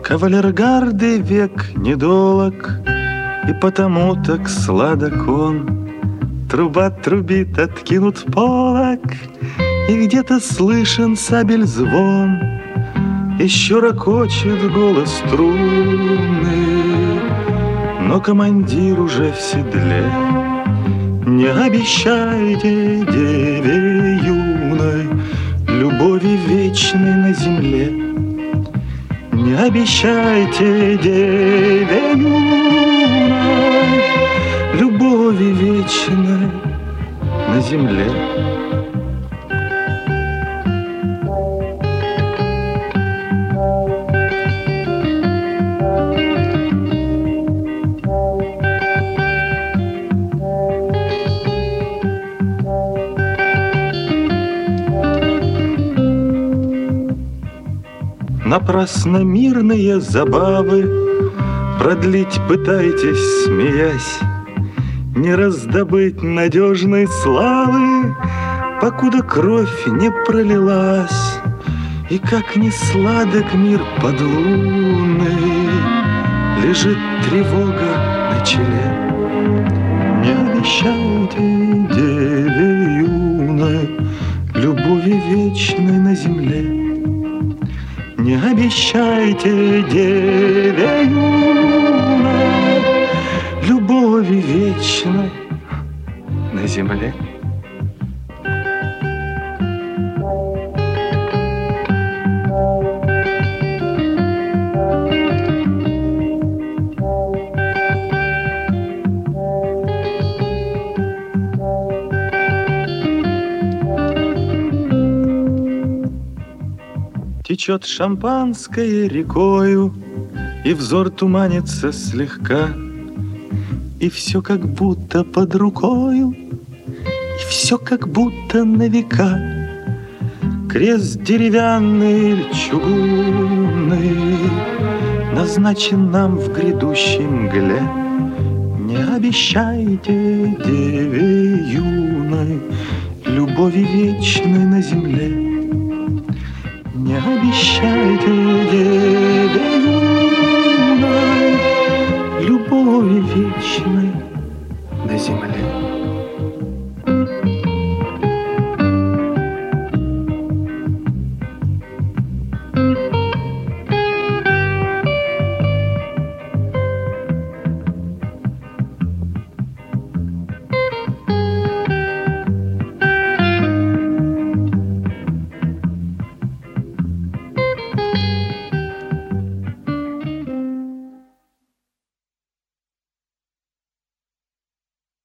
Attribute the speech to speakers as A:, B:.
A: Кавалергарды век недолог, и потому так сладок он. Труба трубит, откинут полог, и где-то слышен сабель звон. Еще ракочет голос трунный, но командир уже в седле. Не обещайте деве юной любови вечной на земле. Не обещайте деве юной любови вечной на земле. Напрасно мирные забавы продлить пытаетесь, смеясь. Не раздобыть надежной славы, покуда кровь не пролилась. И как ни сладок мир подлунный, лежит тревога на челе. Не обещайте деве юной любови вечной на земле. Не обещайте деве юной любови вечной на земле. Течет шампанское рекою, и взор туманится слегка, и все как будто под рукою, и все как будто на века. Крест деревянный или чугунный назначен нам в грядущей мгле. Не обещайте деве юной любови вечной на земле. Не обещайте деве юной любови вечной на земле.